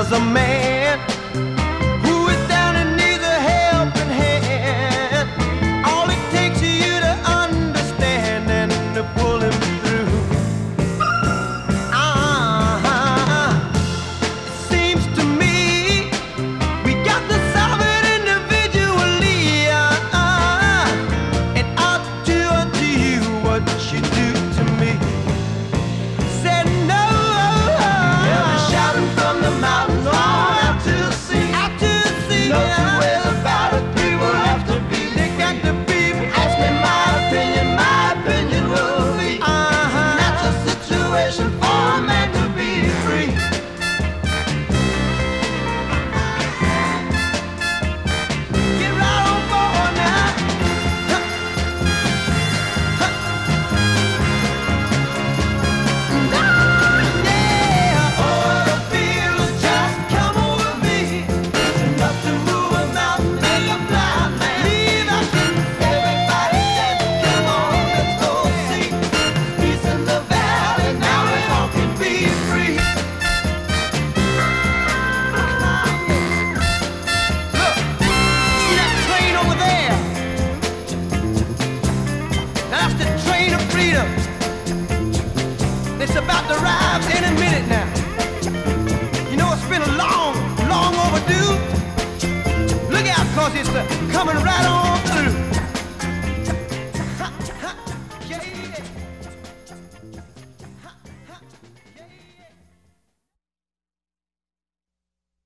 there's a man who is down and needs a helping hand. All it takes is you to understand and to pull him through. It seems to me we got to solve it individually. And up to you what you do to me. Said no. Shouting from the mountains on out to the sea. No two ways about it, we will have to be. They got to be. Ask me my opinion will be. That's a situation for a man to be free. Get right on board now. It's about to arrive any minute now. You know it's been a long overdue. Look out, cause it's coming right on.